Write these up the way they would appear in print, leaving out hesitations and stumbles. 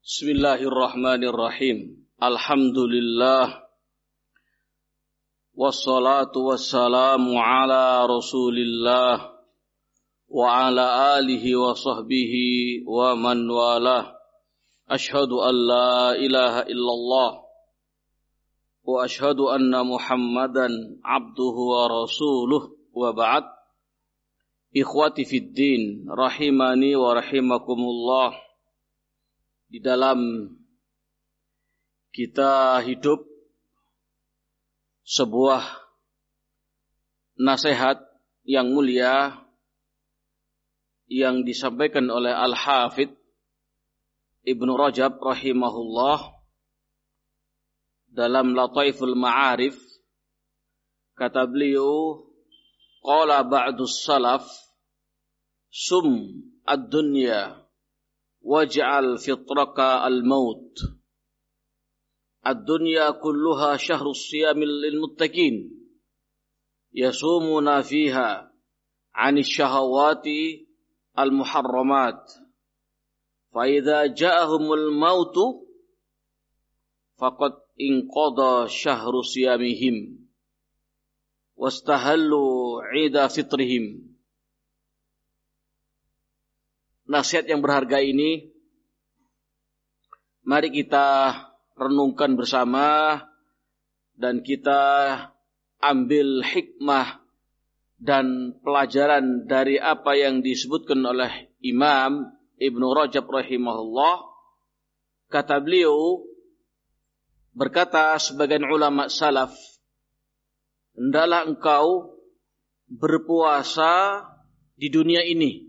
Bismillahirrahmanirrahim. Alhamdulillah. Wassalatu wassalamu ala Rasulillah wa ala alihi wa sahbihi wa man walah. Ashhadu an la ilaha illallah wa ashhadu anna Muhammadan abduhu wa rasuluh wa ba'd. Ikhwati fid din, rahimani wa rahimakumullah. Di dalam kita hidup sebuah nasihat yang mulia yang disampaikan oleh Al-Hafidh Ibnu Rajab rahimahullah dalam Lataiful Ma'arif. Kata beliau, qala ba'dus salaf sum ad-dunya waj'al fitraka al-maut. Ad-dunya kulluha syahrus siyamil lil muttaqin yasumuna fiha 'anis syahawati al-muharramat. Fa idza ja'ahumul mautu faqad inqada syahru siyamihim wastahallu 'ida fitrihim. Nasihat yang berharga ini mari kita renungkan bersama dan kita ambil hikmah dan pelajaran dari apa yang disebutkan oleh Imam Ibnu Rajab rahimahullah. Kata beliau, berkata sebagian ulama salaf, hendaklah engkau berpuasa di dunia ini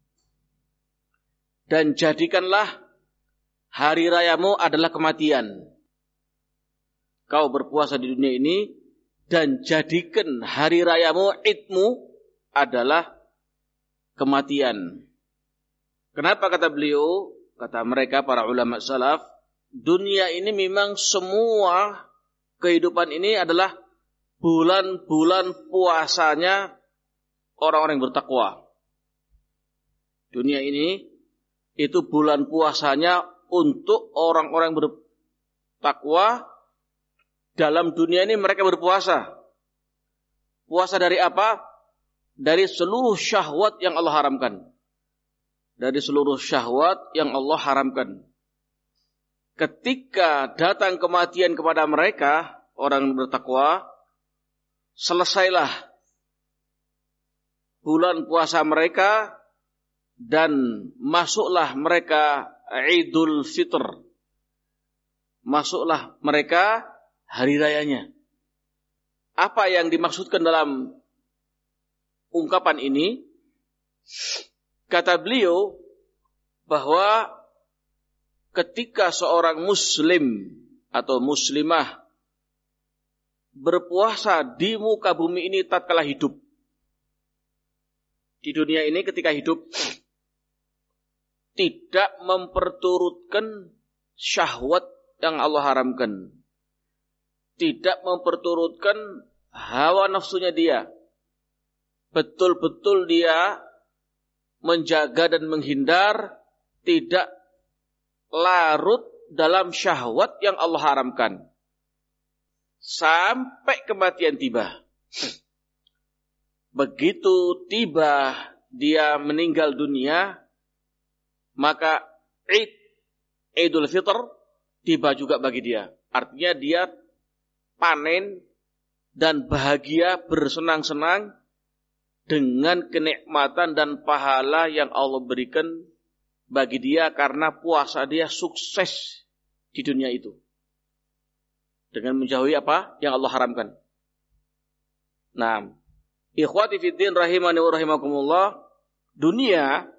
dan jadikanlah hari rayamu adalah kematian. Kau berpuasa di dunia ini dan jadikan hari rayamu, idmu adalah kematian. Kenapa kata beliau? Kata mereka para ulama salaf, dunia ini memang semua kehidupan ini adalah bulan-bulan puasanya orang-orang yang bertakwa. Dunia ini itu bulan puasanya untuk orang-orang bertakwa. Dalam dunia ini mereka berpuasa. Puasa dari apa? Dari seluruh syahwat yang Allah haramkan. Dari seluruh syahwat yang Allah haramkan. Ketika datang kematian kepada mereka, orang bertakwa, selesailah bulan puasa mereka dan masuklah mereka Idul Fitr. Masuklah mereka hari rayanya. Apa yang dimaksudkan dalam ungkapan ini? Kata beliau bahwa ketika seorang muslim atau muslimah berpuasa di muka bumi ini tatkala hidup. Di dunia ini ketika hidup, tidak memperturutkan syahwat yang Allah haramkan. Tidak memperturutkan hawa nafsunya dia. Betul-betul dia menjaga dan menghindar, tidak larut dalam syahwat yang Allah haramkan. Sampai kematian tiba. Begitu tiba dia meninggal dunia, maka Idul Fitr tiba juga bagi dia. Artinya dia panen dan bahagia bersenang-senang dengan kenikmatan dan pahala yang Allah berikan bagi dia karena puasa dia sukses di dunia itu. Dengan menjauhi apa yang Allah haramkan. Nah, ikhwati fiddin rahimani wa rahimakumullah, dunia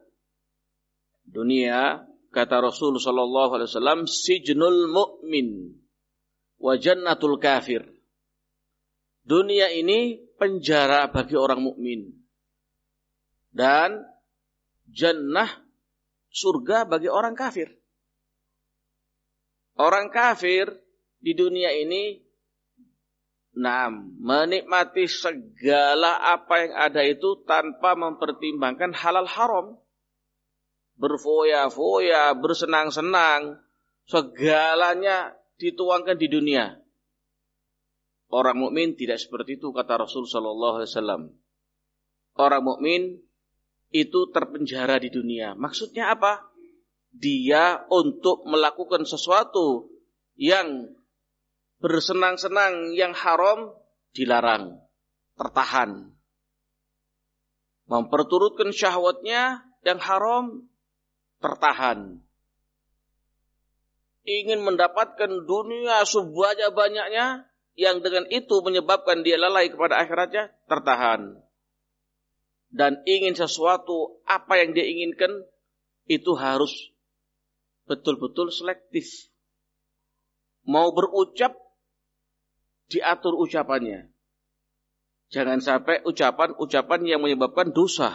kata Rasul sallallahu alaihi wasallam, sijnul mu'min wa jannatul kafir. Dunia ini penjara bagi orang mukmin dan jannah, surga bagi orang kafir. Orang kafir di dunia ini menikmati segala apa yang ada itu tanpa mempertimbangkan halal haram. Berfoya-foya, bersenang-senang, segalanya dituangkan di dunia. Orang mukmin tidak seperti itu, kata Rasul sallallahu alaihi wasallam. Orang mukmin itu terpenjara di dunia. Maksudnya apa? Dia untuk melakukan sesuatu yang bersenang-senang, yang haram, dilarang, tertahan. Memperturutkan syahwatnya yang haram, tertahan. Ingin mendapatkan dunia sebanyak-banyaknya, yang dengan itu menyebabkan dia lalai kepada akhiratnya, tertahan. Dan ingin sesuatu, apa yang dia inginkan, itu harus betul-betul selektif. Mau berucap, diatur ucapannya. Jangan sampai ucapan-ucapan yang menyebabkan dosa.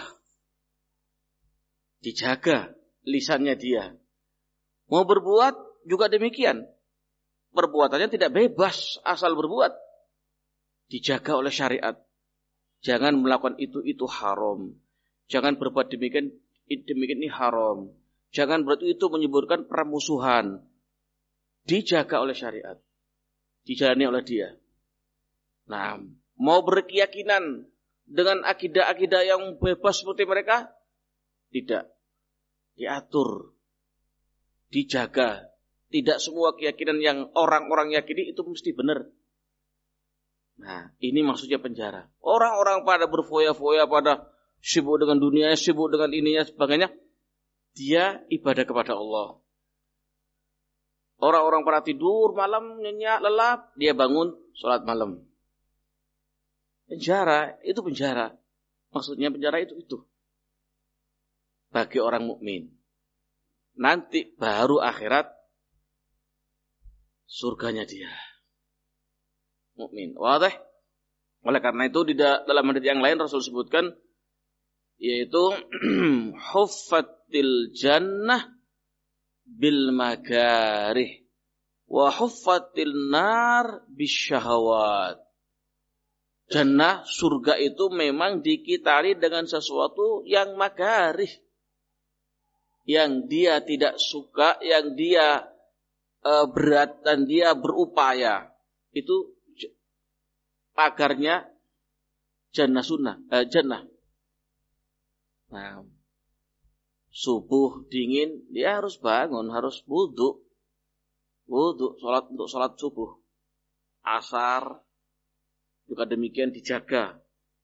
Dijaga lisannya dia. Mau berbuat juga demikian. Perbuatannya tidak bebas asal berbuat. Dijaga oleh syariat. Jangan melakukan itu haram. Jangan berbuat demikian ini haram. Jangan berarti itu menyebabkan permusuhan. Dijaga oleh syariat. Dijalani oleh dia. Nah, mau berkeyakinan dengan akidah-akidah yang bebas seperti mereka? Tidak. Diatur. Dijaga. Tidak semua keyakinan yang orang-orang yakini itu mesti benar. Nah, ini maksudnya penjara. Orang-orang pada berfoya-foya, pada sibuk dengan dunia, sibuk dengan ininya, sebagainya. Dia ibadah kepada Allah. Orang-orang pada tidur malam, nyenyak, lelap, dia bangun, sholat malam. Penjara, itu penjara. Maksudnya penjara itu. Bagi orang mukmin. Nanti baru akhirat, surganya dia. Mukmin. Wadah. Oleh karena itu dalam hadits yang lain Rasul sebutkan yaitu huffatil jannah bil makarih wa huffatil nar bisyahawat. Jannah, surga itu memang dikitari dengan sesuatu yang makarih. Yang dia tidak suka, yang dia berat dan dia berupaya. Itu pagarnya jannah jannah. Nah, subuh dingin, dia harus bangun, harus wudu, sholat untuk sholat subuh. Asar juga demikian dijaga.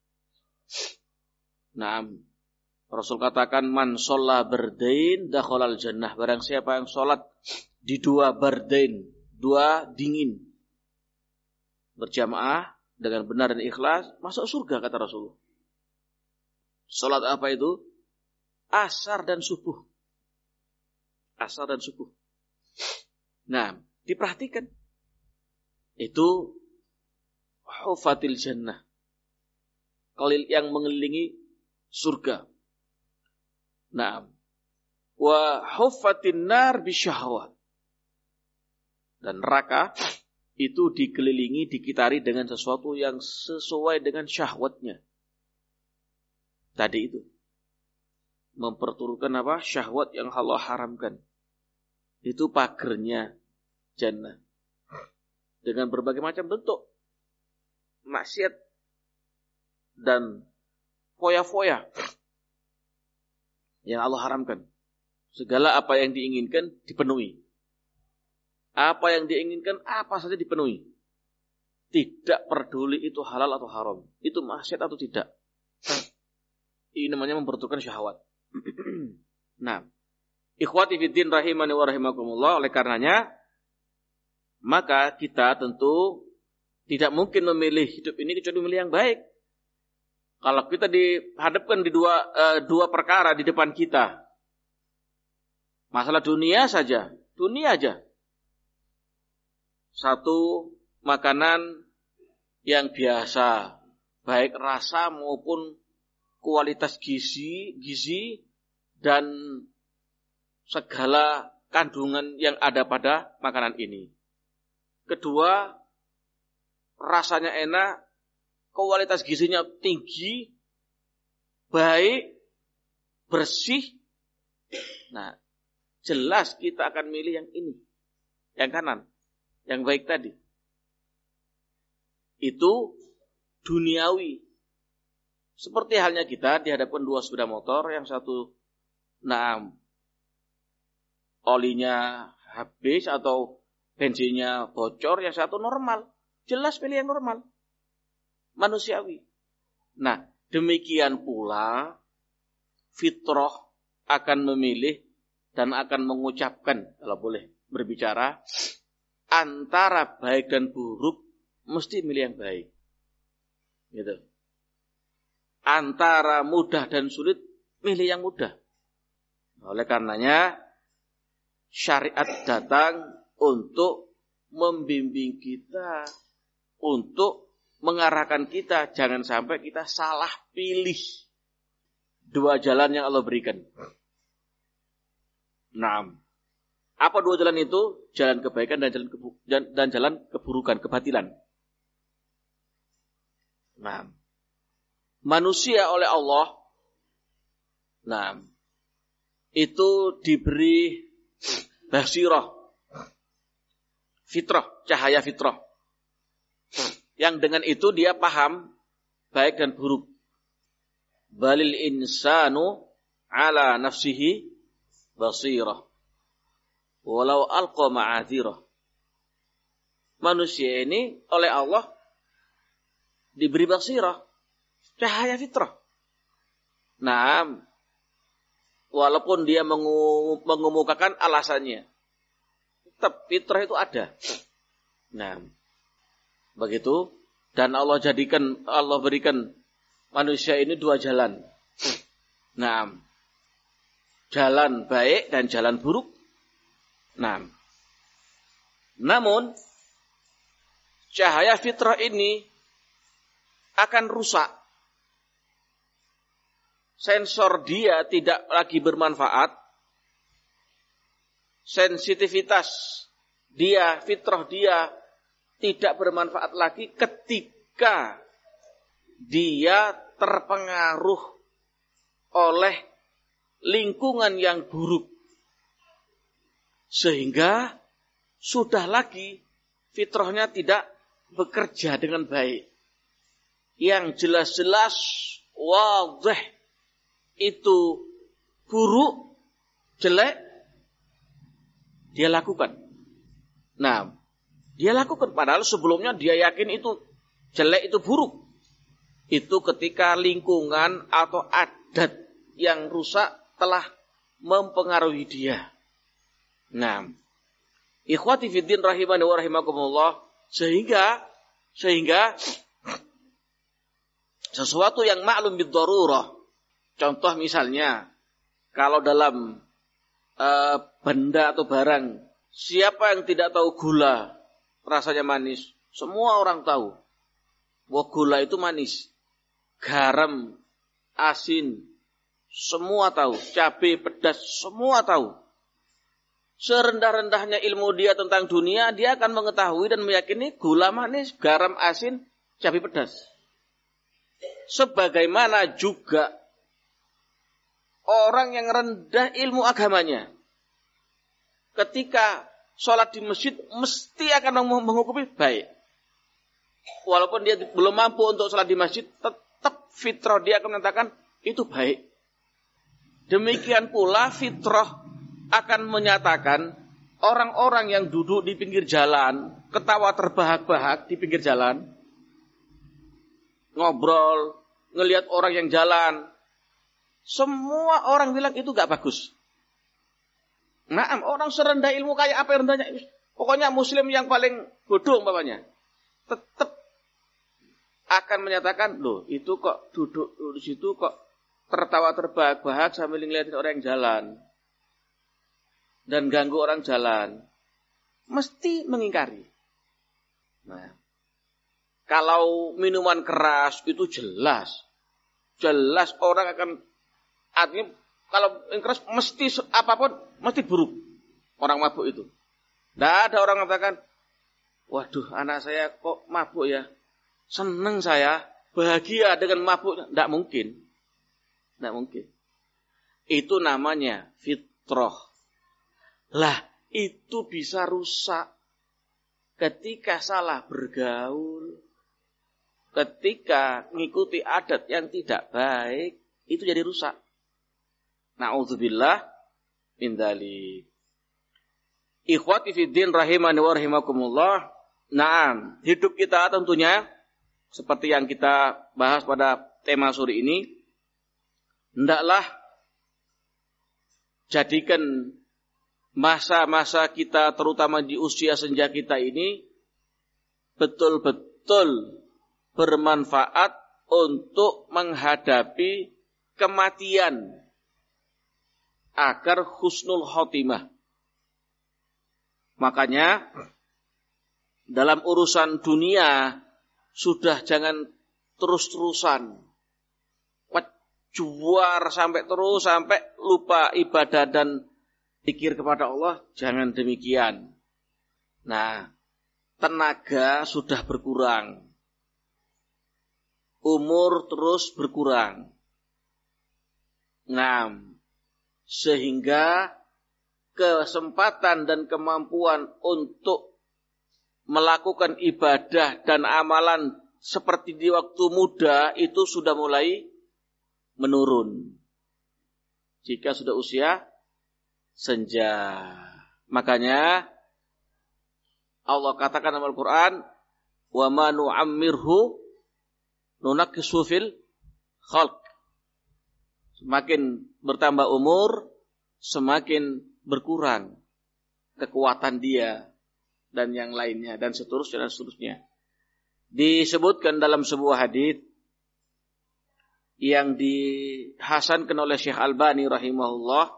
Nah, Rasul katakan man sholla bardain dakhalal jannah. Barang siapa yang sholat di dua bardain, dua dingin, berjamaah dengan benar dan ikhlas, masuk surga kata Rasul. Sholat apa itu? Asar dan subuh. Asar dan subuh. Nah, diperhatikan. Itu hufatil jannah. Qalil yang mengelilingi surga. Nah, wa hufatin nar bisyahwat. Dan neraka itu dikelilingi, dikitari dengan sesuatu yang sesuai dengan syahwatnya. Tadi itu. Memperturutkan apa? Syahwat yang Allah haramkan. Itu pagernya jannah. Dengan berbagai macam bentuk. Maksiat. Dan foya-foya. Yang Allah haramkan. Segala apa yang diinginkan dipenuhi. Apa yang diinginkan, apa saja dipenuhi. Tidak peduli itu halal atau haram. Itu maksiat atau tidak. Ini namanya memperturutkan syahwat. Nah, ikhwati fiddin rahimani wa rahimakumullah. Oleh karenanya, maka kita tentu tidak mungkin memilih hidup ini kecuali memilih yang baik. Kalau kita dihadapkan di dua perkara di depan kita. Masalah dunia saja. Dunia aja. Satu, makanan yang biasa, baik rasa maupun kualitas gizi dan segala kandungan yang ada pada makanan ini. Kedua, rasanya enak, kualitas gizinya tinggi, baik, bersih. Nah, jelas kita akan milih yang ini. yang kanan, yang baik tadi. Itu duniawi. Seperti halnya kita dihadapkan dua sepeda motor, yang satu olinya habis atau bensinnya bocor, yang satu normal. Jelas pilih yang normal. Manusiawi. Nah, demikian pula fitrah akan memilih dan akan mengucapkan, kalau boleh berbicara, antara baik dan buruk, mesti milih yang baik. Gitu. Antara mudah dan sulit, milih yang mudah. Oleh karenanya, syariat datang untuk membimbing kita, untuk mengarahkan kita, jangan sampai kita salah pilih dua jalan yang Allah berikan. Nah, apa dua jalan itu? Jalan kebaikan dan jalan keburukan, kebatilan. Nah, manusia oleh Allah, itu diberi basirah, fitrah, cahaya fitrah. Yang dengan itu dia paham baik dan buruk. Balil insanu ala nafsihi basirah, walau alqa ma'adzirah. Manusia ini oleh Allah diberi basirah, cahaya fitrah. Nah, walaupun dia mengemukakan alasannya, tetap fitrah itu ada. Nah, begitu. Dan Allah berikan manusia ini dua jalan. Nah, jalan baik dan jalan buruk. Nah, namun cahaya fitrah ini akan rusak. Sensor dia tidak lagi bermanfaat. Sensitivitas dia, fitrah dia tidak bermanfaat lagi ketika dia terpengaruh oleh lingkungan yang buruk. Sehingga sudah lagi fitrahnya tidak bekerja dengan baik. Yang jelas-jelas wadih itu buruk, jelek, dia lakukan. Nah, dia lakukan padahal sebelumnya dia yakin itu jelek, itu buruk. Itu ketika lingkungan atau adat yang rusak telah mempengaruhi dia. Nah, ikhwati fiddin rahimani wa rahimakumullah, sehingga sesuatu yang maklum bid-darurah. Contoh misalnya, kalau dalam benda atau barang, siapa yang tidak tahu gula rasanya manis? Semua orang tahu bahwa gula itu manis. Garam, asin, semua tahu. Cabai, pedas, semua tahu. Serendah-rendahnya ilmu dia tentang dunia, dia akan mengetahui dan meyakini gula manis, garam, asin, cabai, pedas. Sebagaimana juga orang yang rendah ilmu agamanya, ketika sholat di masjid mesti akan menghukumi baik. Walaupun dia belum mampu untuk sholat di masjid, tetap fitrah dia akan menyatakan itu baik. Demikian pula fitrah akan menyatakan orang-orang yang duduk di pinggir jalan, ketawa terbahak-bahak di pinggir jalan, ngobrol, ngelihat orang yang jalan, semua orang bilang itu gak bagus. Nah, orang serendah ilmu kayak apa yang rendahnya? Pokoknya muslim yang paling bodoh umpamanya, tetap akan menyatakan, loh itu kok duduk di situ kok tertawa terbahak-bahak sambil ngeliatin orang yang jalan dan ganggu orang jalan, mesti mengingkari. Nah, kalau minuman keras itu jelas orang akan, artinya kalau keras mesti apapun mesti buruk. Orang mabuk itu, tidak ada orang mengatakan, waduh anak saya kok mabuk ya, seneng saya, bahagia dengan mabuk. Tidak mungkin. Itu namanya fitrah. Lah, itu bisa rusak ketika salah bergaul, ketika mengikuti adat yang tidak baik, itu jadi rusak. Na'udzubillah min dzalik. Ikhwati fiddin rahimani wa rahimakumullah. Naam, hidup kita tentunya seperti yang kita bahas pada tema sore ini, hendaklah jadikan masa-masa kita terutama di usia senja kita ini betul-betul bermanfaat untuk menghadapi kematian agar husnul khotimah. Makanya dalam urusan dunia sudah jangan terus-terusan juar sampai lupa ibadah dan zikir kepada Allah, jangan demikian. Nah, tenaga sudah berkurang. Umur terus berkurang. Nah, sehingga kesempatan dan kemampuan untuk melakukan ibadah dan amalan seperti di waktu muda itu sudah mulai menurun. Jika sudah usia senja. Makanya Allah katakan dalam Al-Quran, wa ma nu'ammirhu nunaqqisu fil khalq. Semakin bertambah umur, semakin berkurang kekuatan dia dan yang lainnya dan seterusnya dan seterusnya. Disebutkan dalam sebuah hadits yang dihasankan oleh Syekh Albani rahimahullah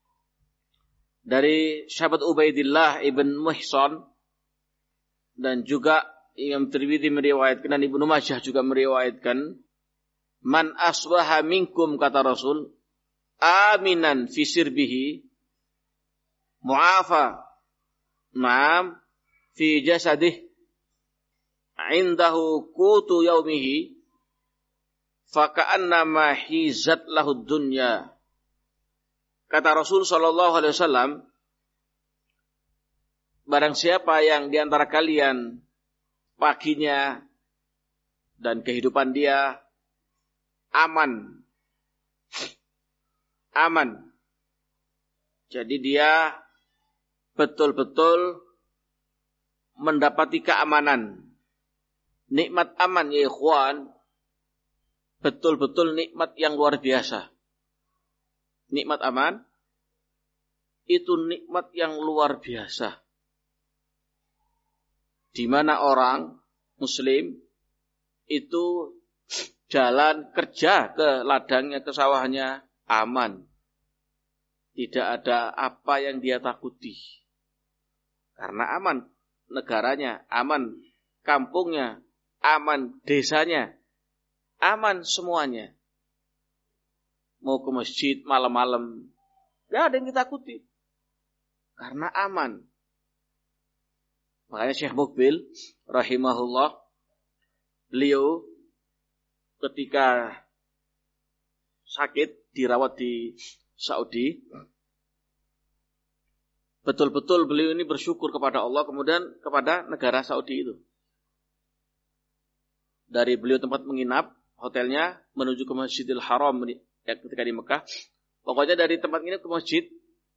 dari sahabat Ubaidillah ibn Muhsan, dan juga Imam Tirmidzi meriwayatkan dan Ibnu Majah juga meriwayatkan, man asbaha minkum, kata Rasul, aminan fi sirbihi mu'afa ma'am fi jasadih indahu qutu yaumihi faka'annama hizat lahud dunya. Kata Rasul sallallahu alaihi wasallam, barang siapa yang di antara kalian paginya dan kehidupan dia aman. Jadi dia betul-betul mendapati keamanan. Nikmat aman ya ikhwan, betul-betul nikmat yang luar biasa. Nikmat aman itu nikmat yang luar biasa. Di mana orang muslim itu jalan kerja ke ladangnya, ke sawahnya aman. Tidak ada apa yang dia takuti. Karena aman negaranya, aman kampungnya, aman desanya, aman semuanya. Mau ke masjid malam-malam, gak ada yang ditakuti. Karena aman. Makanya Syekh Mukbil rahimahullah, beliau ketika sakit dirawat di Saudi, betul-betul beliau ini bersyukur kepada Allah, kemudian kepada negara Saudi itu. Dari beliau tempat menginap, hotelnya, menuju ke Masjidil Haram ketika di Mekah. Pokoknya dari tempat ini ke masjid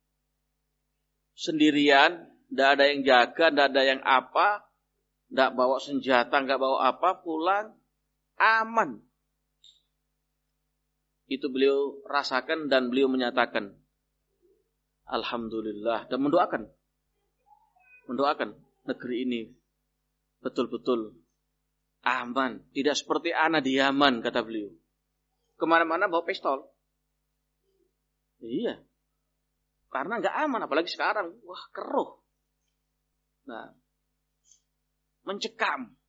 sendirian, tidak ada yang jaga, tidak ada yang apa, tidak bawa senjata, tidak bawa apa, pulang aman. Itu beliau rasakan dan beliau menyatakan alhamdulillah, dan mendoakan negeri ini betul-betul aman, tidak seperti ana di Yaman, kata beliau. Kemana-mana bawa pistol. Iya, karena nggak aman, apalagi sekarang, wah keruh. Nah, mencekam.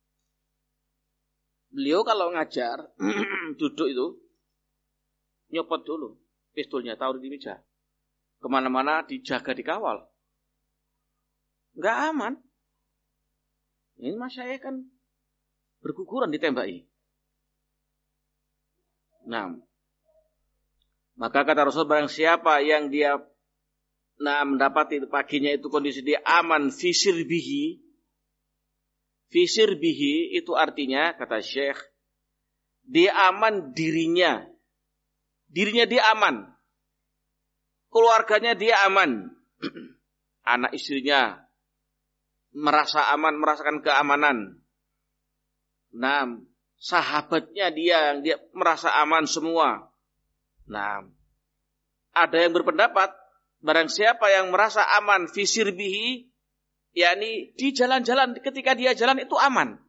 Beliau kalau ngajar duduk itu nyopot dulu pistolnya, taruh di meja. Kemana-mana dijaga, dikawal. Nggak aman. Ini mas saya kan berguguran ditembaki. Nah, maka kata Rasul, barang siapa yang dia Nah, mendapati paginya itu kondisi dia aman fisir bihi. Fisir bihi itu artinya, kata Syekh, dia aman dirinya. Dirinya dia aman. Keluarganya dia aman. Anak istrinya merasa aman, merasakan keamanan. Nah, sahabatnya dia merasa aman semua. Nah, ada yang berpendapat, barang siapa yang merasa aman fisir bihi, yakni di jalan-jalan, ketika dia jalan itu aman.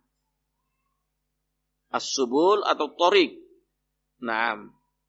As-subul atau torik. Nah,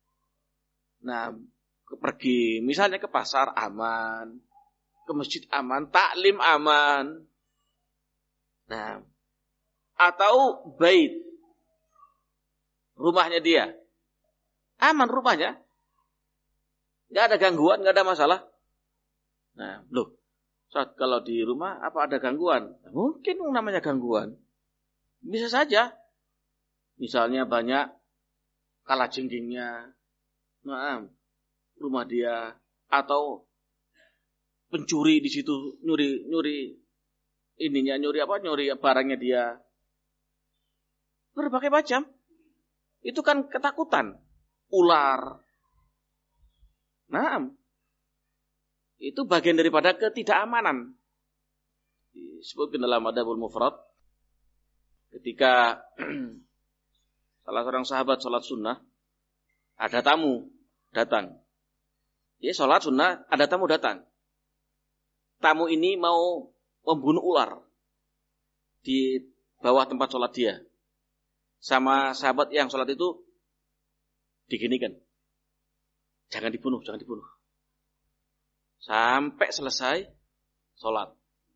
pergi misalnya ke pasar aman, ke masjid aman, taklim aman. Nah, atau bait, rumahnya dia aman, rumahnya nggak ada gangguan, nggak ada masalah. Nah, loh, saat kalau di rumah apa ada gangguan? Mungkin namanya gangguan, bisa saja. Misalnya banyak kalajengkingnya, nah, rumah dia, atau pencuri di situ nyuri ininya, nyuri barangnya dia. Berbagai macam. Itu kan ketakutan. Ular. Nah, itu bagian daripada ketidakamanan. Disebutkan dalam Adabul Mufrad, ketika salah seorang sahabat sholat sunnah, ada tamu datang. Dia sholat sunnah, ada tamu datang. Tamu ini mau membunuh ular di bawah tempat sholat dia. Sama sahabat yang sholat itu diginikan. Jangan dibunuh, jangan dibunuh. Sampai selesai sholat.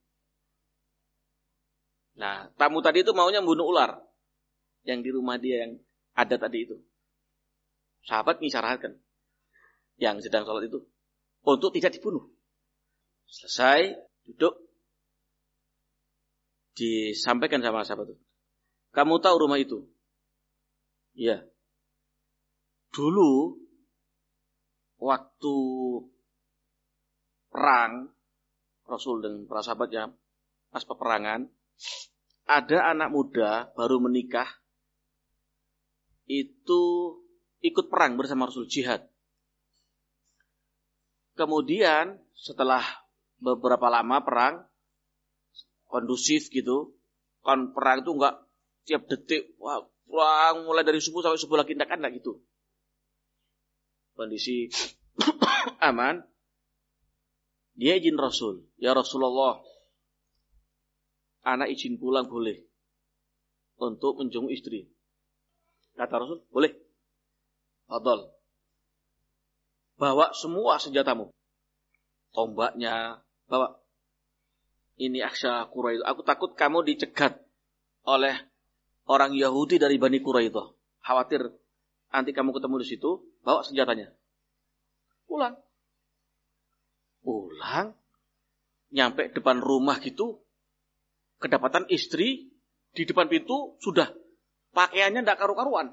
Nah, tamu tadi itu maunya membunuh ular yang di rumah dia yang ada tadi itu. Sahabat mengisyaratkan yang sedang sholat itu untuk tidak dibunuh. Selesai, duduk, disampaikan sama sahabat itu. Kamu tahu rumah itu? Iya. Dulu, waktu perang, Rasul dan para sahabatnya, pas peperangan, ada anak muda baru menikah, itu ikut perang bersama Rasul, jihad. Kemudian setelah beberapa lama perang, kondusif gitu, kan perang itu enggak tiap detik, wah, perang mulai dari subuh sampai subuh lagi, enggak gitu. Kondisi aman, dia izin Rasul, ya Rasulullah, anak izin pulang boleh untuk menjenguk istri. Kata Rasul, boleh. Fadhal. Bawa semua senjatamu. Tombaknya, bawa. Ini aksya Quraidah. Aku takut kamu dicegat oleh orang Yahudi dari Bani Quraidah. Khawatir nanti kamu ketemu di situ, bawa senjatanya. Pulang. Nyampe depan rumah gitu, kedapatan istri di depan pintu, sudah pakaiannya tidak karu-karuan.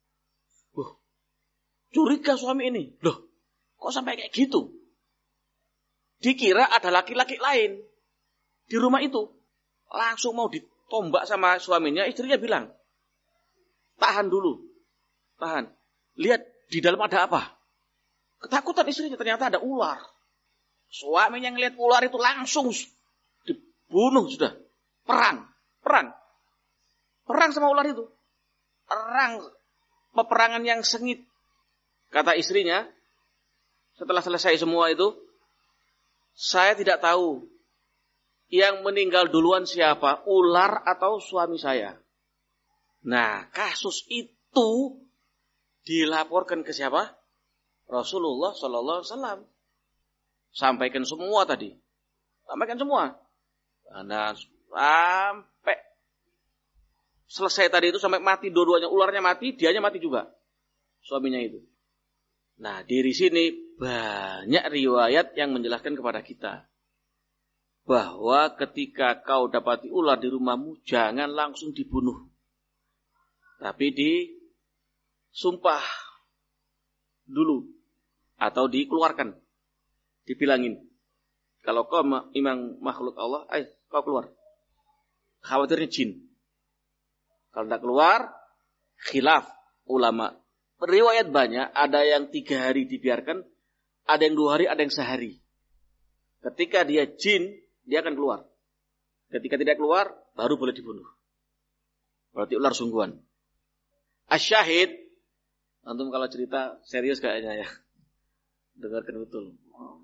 Curiga suami ini. Loh, kok sampai kayak gitu? Dikira ada laki-laki lain di rumah itu. Langsung mau ditombak sama suaminya, istrinya bilang, tahan dulu. Tahan. Lihat di dalam ada apa. Ketakutan istrinya, ternyata ada ular. Suaminya ngelihat ular itu langsung dibunuh sudah. Perang sama ular itu. Peperangan yang sengit. Kata istrinya, setelah selesai semua itu, saya tidak tahu yang meninggal duluan siapa, ular atau suami saya. Nah, kasus itu dilaporkan ke siapa? Rasulullah Sallallahu Alaihi Wasallam. Sampaikan semua tadi. Sampaikan semua. Nah, sampai selesai tadi itu, sampai mati dua-duanya. Ularnya mati, dianya mati juga. Suaminya itu. Nah, dari sini banyak riwayat yang menjelaskan kepada kita bahwa ketika kau dapati ular di rumahmu, jangan langsung dibunuh. Tapi disumpah dulu. Atau dikeluarkan. Dibilangin. Kalau kau memang makhluk Allah, ayo kau keluar. Khawatirnya jin. Kalau tidak keluar, khilaf ulama. Riwayat banyak, ada yang 3 hari dibiarkan, ada yang 2 hari, ada yang sehari. Ketika dia jin, dia akan keluar. Ketika tidak keluar, baru boleh dibunuh. Berarti ular sungguhan. Asyahid, antum kalau cerita serius kayaknya ya. Dengarkan betul.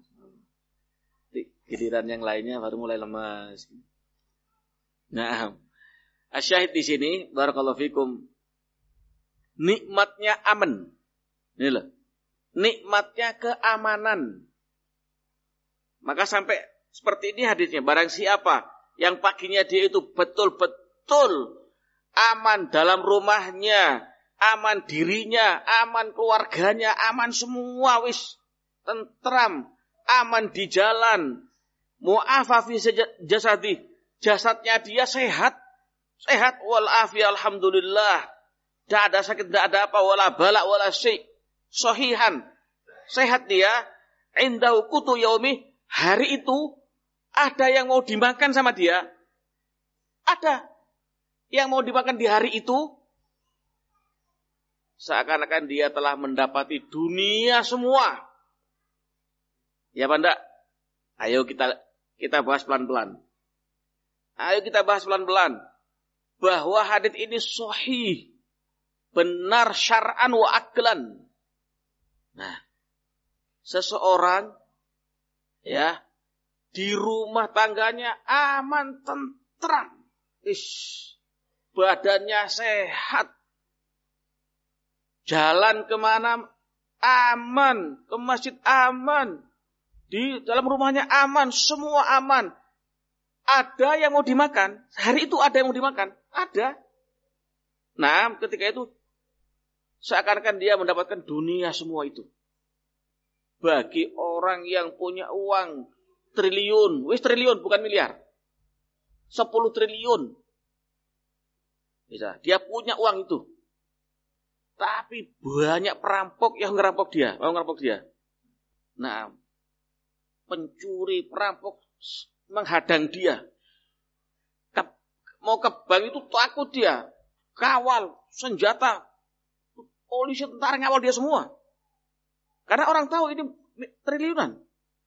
Giliran yang lainnya baru mulai lemas. Nah, asyahid di sini, barakallahu fikum, nikmatnya aman. Ini loh. Nikmatnya keamanan. Maka sampai seperti ini hadisnya. Barang siapa yang paginya dia itu betul-betul aman dalam rumahnya, aman dirinya, aman keluarganya, aman semua wis tentram, aman di jalan, mu'afa fi jasadi, jasadnya dia sehat wal afiyah alhamdulillah, tidak ada sakit, tidak ada apa, wala balak wala syai', sahihan, sehat dia, indahu qutu yaumi, hari itu ada yang mau dimakan sama dia, ada yang mau dimakan di hari itu, seakan-akan dia telah mendapati dunia semua. Ya apa enggak? Ayo kita bahas pelan-pelan. Ayo kita bahas pelan-pelan. Bahwa hadits ini sahih. Benar syar'an wa aqlan. Nah, seseorang ya di rumah tangganya aman, tentram. Badannya sehat. Jalan kemana aman, ke masjid aman. Di dalam rumahnya aman, semua aman. Ada yang mau dimakan. Hari itu ada yang mau dimakan. Ada. Nah, ketika itu seakan-akan dia mendapatkan dunia semua itu. Bagi orang yang punya uang triliun. Wis triliun, bukan miliar. 10 triliun. Bisa. Dia punya uang itu. Tapi banyak perampok yang ngerampok dia. Mau ngerampok dia. Nah, pencuri, perampok menghadang dia. Mau ke bank itu takut dia. Kawal, senjata, polisi, tentara ngawal dia semua. Karena orang tahu ini triliunan.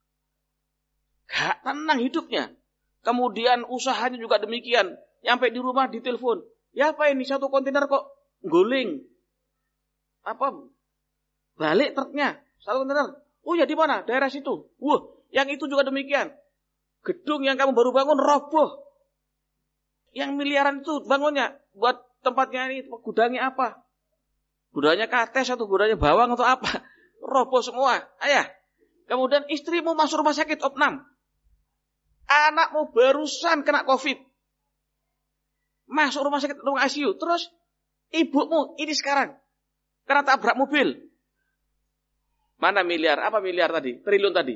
Gak tenang hidupnya. Kemudian usahanya juga demikian. Nyampe di rumah ditelepon. Ya apa ini, 1 kontainer kok guling. Apa? Balik truknya. 1 kontainer. Oh ya di mana? Daerah situ. Wah, yang itu juga demikian. Gedung yang kamu baru bangun roboh. Yang miliaran itu bangunnya buat tempatnya ini, gudangnya apa? Gudangnya kates atau gudangnya bawang atau apa? Roboh semua. Ayah. Kemudian istrimu masuk rumah sakit opnam. Anakmu barusan kena COVID. Masuk rumah sakit, rumah ICU. Terus ibumu ini sekarang kena tabrak mobil. Mana miliar? Apa miliar tadi? Triliun tadi.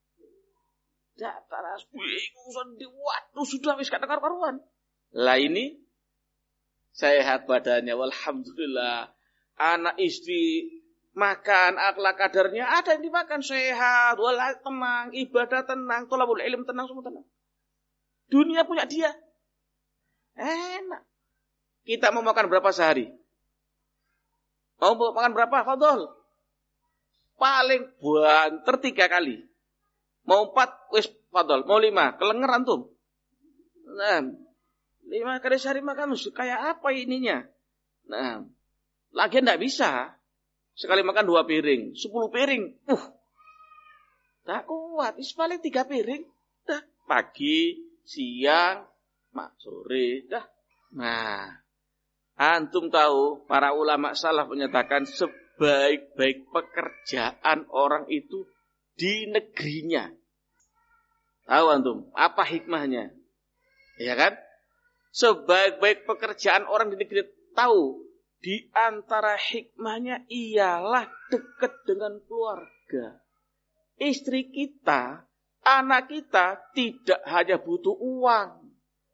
Taras bingung, waduh sudah wis gak karuan. Lah ini sehat badannya, walhamdulillah. Anak istri makan akhlak kadarnya, ada yang dimakan sehat, walai tenang, ibadah tenang, thalabul ilm tenang, semua tenang. Dunia punya dia. Enak. Kita mau makan berapa sehari? Mau makan berapa? Fadol. Paling banter 3 kali. Mau 4, wis fadol. Mau 5, kelenger antum. Nah, 5 kali sehari makan, kayak apa ininya? Nah, lagi enggak bisa. Sekali makan 2 piring, 10 piring. Tak kuat. Is paling 3 piring. Dah, pagi, siang, sore, dah. Nah, antum tahu para ulama salaf menyatakan sebaik-baik pekerjaan orang itu di negerinya. Tahu antum apa hikmahnya? Ya kan? Sebaik-baik pekerjaan orang di negeri, tahu di antara hikmahnya ialah dekat dengan keluarga. Istri kita, anak kita tidak hanya butuh uang,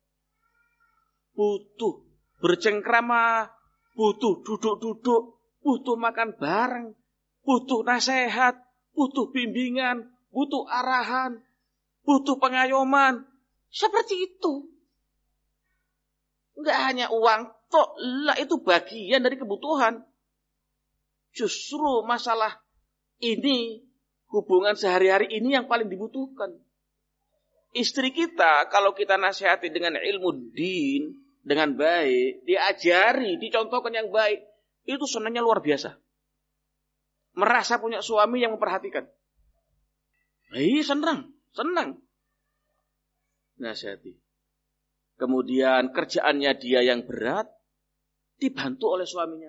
butuh bercengkrama, butuh duduk-duduk, butuh makan bareng, butuh nasihat, butuh bimbingan, butuh arahan, butuh pengayoman. Seperti itu. Enggak hanya uang, tok, lah itu bagian dari kebutuhan. Justru masalah ini, hubungan sehari-hari ini yang paling dibutuhkan. Istri kita, kalau kita nasihati dengan ilmu din, dengan baik, diajari, dicontohkan yang baik, itu senangnya luar biasa. Merasa punya suami yang memperhatikan. Senang. Nasihati. Kemudian kerjaannya dia yang berat, dibantu oleh suaminya.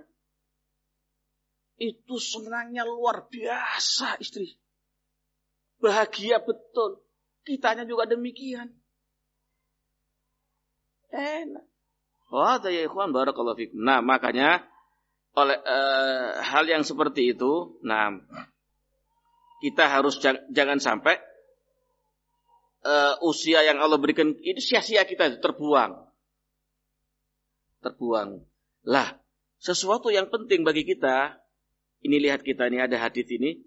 Itu senangnya luar biasa istri. Bahagia betul. Kitanya juga demikian. Enak. Wah, ya ikhwan, barakallahu fikum. Nah, makanya oleh hal yang seperti itu, nah, kita harus jangan sampai usia yang Allah berikan itu sia-sia kita itu terbuang. Lah, sesuatu yang penting bagi kita, ini lihat kita ini ada hadis ini,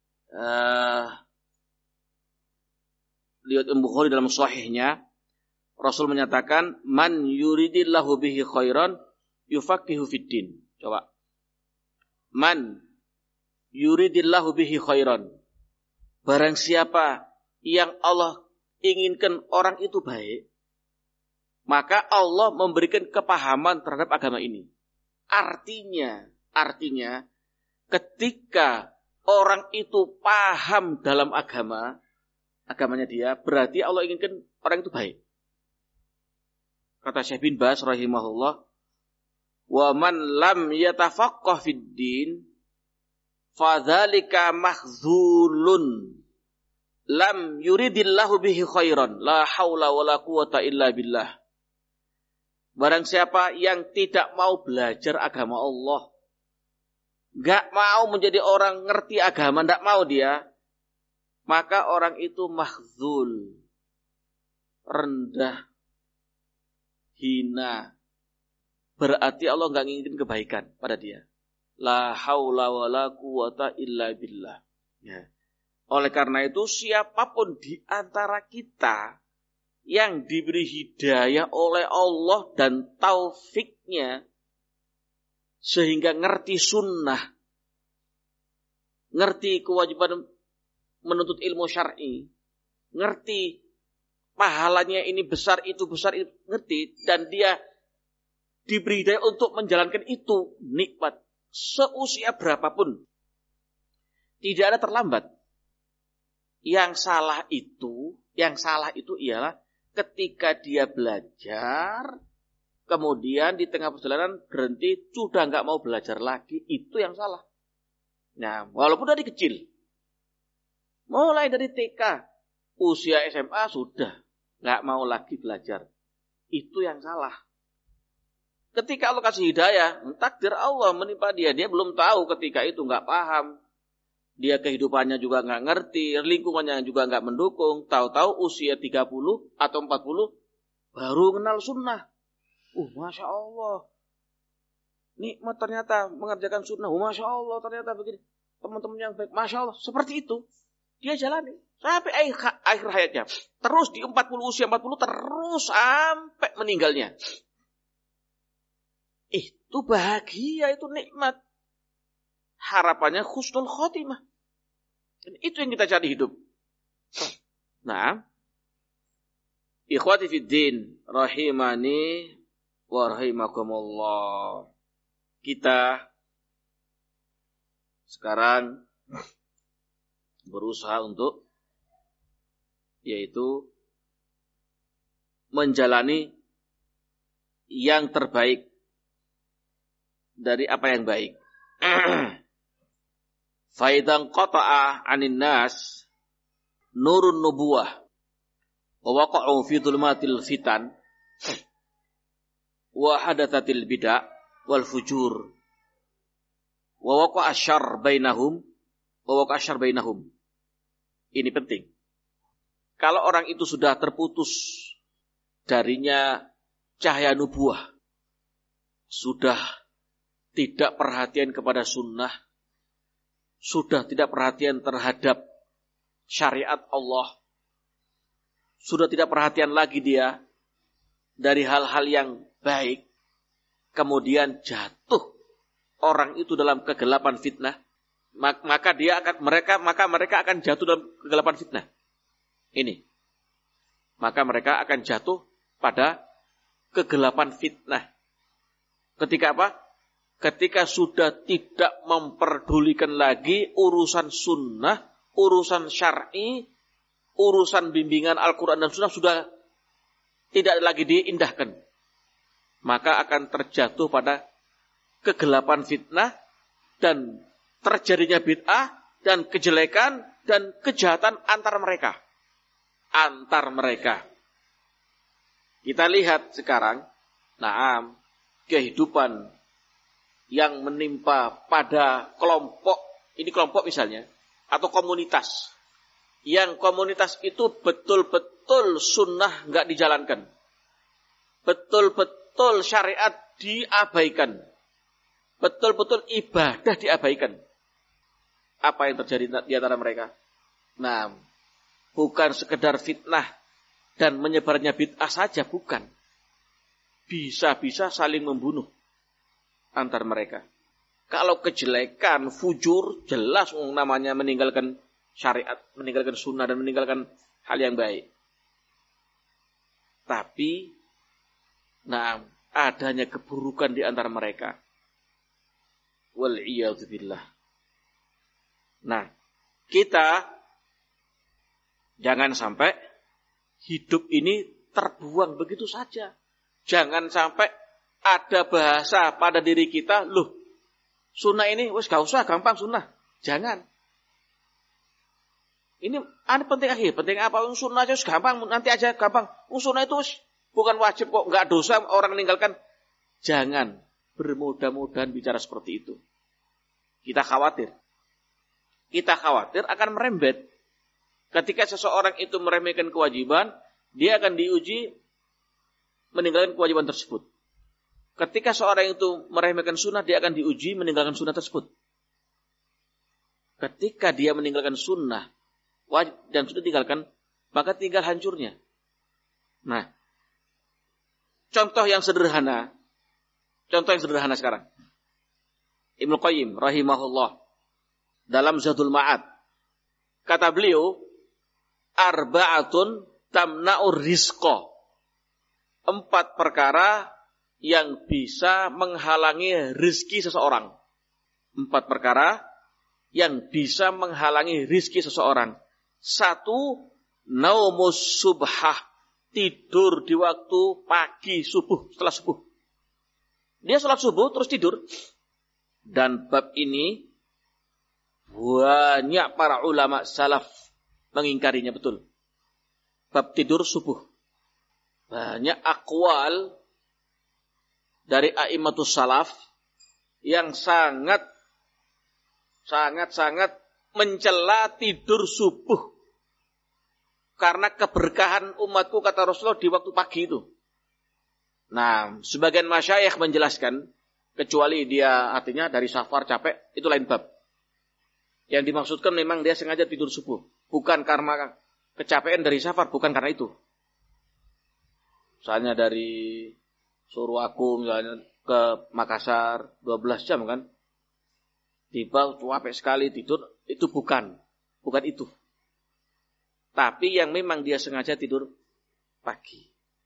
lihat Bukhari dalam sahihnya, Rasul menyatakan, man yuridillahu bihi khairan yufaqihu fiddin. Coba. Man yuridillahu bihi khairan. Barang siapa yang Allah inginkan orang itu baik, maka Allah memberikan kepahaman terhadap agama ini. Artinya, ketika orang itu paham dalam agamanya dia, berarti Allah inginkan orang itu baik. Kata Syekh bin Baz rahimahullah, wa man lam yatafaqqah fid din fadzalika mahzulun lam yuridillahu bihi khairan la haula wala quwata illa billah. Barang siapa yang tidak mau belajar agama Allah, enggak mau menjadi orang ngerti agama, enggak mau dia, maka orang itu mahzul, rendah, hina. Berarti Allah enggak ngingetin kebaikan pada dia. La haula wala quwata illa billah. Ya. Oleh karena itu, siapapun di antara kita yang diberi hidayah oleh Allah dan taufiknya sehingga ngerti sunnah, ngerti kewajiban menuntut ilmu syar'i, ngerti pahalanya ini besar, itu ngerti, dan dia diberi hidayah untuk menjalankan itu, nikmat seusia berapapun, tidak ada terlambat. Yang salah itu ialah ketika dia belajar, kemudian di tengah perjalanan berhenti, sudah nggak mau belajar lagi, itu yang salah. Nah, walaupun dari kecil, mulai dari TK, usia SMA sudah nggak mau lagi belajar, itu yang salah. Ketika Allah kasih hidayah, takdir Allah menimpa dia belum tahu ketika itu, nggak paham. Dia kehidupannya juga nggak ngerti, lingkungannya juga nggak mendukung. Tahu-tahu usia 30 atau 40 baru kenal sunnah. Masya Allah. Nikmat ternyata mengerjakan sunnah. Masya Allah ternyata begini. Teman-teman yang baik. Masya Allah. Seperti itu. Dia jalani. Sampai akhir hayatnya. Terus di usia 40 terus sampai meninggalnya. Itu bahagia, itu nikmat. Harapannya husnul khotimah. Dan itu yang kita cari hidup. Nah, ikhwati fiddin, rahimani wa rahimakumullah. Kita sekarang berusaha untuk yaitu menjalani yang terbaik dari apa yang baik. Faidan qata'a 'anin nas nurun nubuwah wa waqa'u fi dhulumatil fitan wa hadatsatil bid'ah wal fujur wa waqa'a syarr bainahum. Ini penting. Kalau orang itu sudah terputus darinya cahaya nubuwah, sudah tidak perhatian kepada sunnah, sudah tidak perhatian terhadap syariat Allah, sudah tidak perhatian lagi dia dari hal-hal yang baik, kemudian jatuh orang itu dalam kegelapan fitnah, maka mereka akan jatuh dalam kegelapan fitnah. Ini. Maka mereka akan jatuh pada kegelapan fitnah. Ketika apa? Ketika sudah tidak memperdulikan lagi urusan sunnah, urusan syar'i, urusan bimbingan Al-Quran dan sunnah sudah tidak lagi diindahkan. Maka akan terjatuh pada kegelapan fitnah dan terjadinya bid'ah dan kejelekan dan kejahatan antar mereka. Antar mereka. Kita lihat sekarang, kehidupan yang menimpa pada kelompok, ini kelompok misalnya, atau komunitas. Yang komunitas itu betul-betul sunnah nggak dijalankan. Betul-betul syariat diabaikan. Betul-betul ibadah diabaikan. Apa yang terjadi di antara mereka? Nah, bukan sekedar fitnah dan menyebarnya bid'ah saja, bukan. Bisa-bisa saling membunuh antar mereka. Kalau kejelekan, fujur, jelas namanya meninggalkan syariat, meninggalkan sunnah dan meninggalkan hal yang baik. Tapi, adanya keburukan di antara mereka. Wal'iyadzubillah. Kita jangan sampai hidup ini terbuang begitu saja. Jangan sampai ada bahasa pada diri kita, loh, sunnah ini, wes gak usah, gampang sunnah. Jangan. Ini penting akhir, penting apa? Sunnah aja gampang, nanti aja gampang. Sunnah itu bukan wajib kok, gak dosa orang meninggalkan. Jangan bermudah-mudahan bicara seperti itu. Kita khawatir akan merembet. Ketika seseorang itu meremehkan kewajiban, dia akan diuji meninggalkan kewajiban tersebut. Ketika seorang itu meremehkan sunnah, dia akan diuji meninggalkan sunnah tersebut. Ketika dia meninggalkan sunnah wajib dan sudah tinggalkan, maka tinggal hancurnya. Contoh yang sederhana sekarang. Ibnu Qayyim rahimahullah dalam Zadul Ma'ad, kata beliau, arba'atun tamna'ur rizqa. 4 perkara yang bisa menghalangi rizki seseorang. 4 perkara yang bisa menghalangi rizki seseorang. 1, naumus subhah. Tidur di waktu pagi, subuh, setelah subuh. Dia sholat subuh terus tidur. Dan bab ini banyak para ulama salaf mengingkarinya betul. Bab tidur subuh. Banyak akwal dari a'immatus salaf yang sangat mencela tidur subuh. Karena keberkahan umatku, kata Rasulullah, di waktu pagi itu. Sebagian masyayikh menjelaskan, kecuali dia artinya dari safar capek, itu lain bab. Yang dimaksudkan memang dia sengaja tidur subuh. Bukan karena kecapean dari safar, bukan karena itu. Misalnya dari Surwaku misalnya ke Makassar 12 jam kan. Tiba capek sekali tidur, itu bukan itu. Tapi yang memang dia sengaja tidur pagi.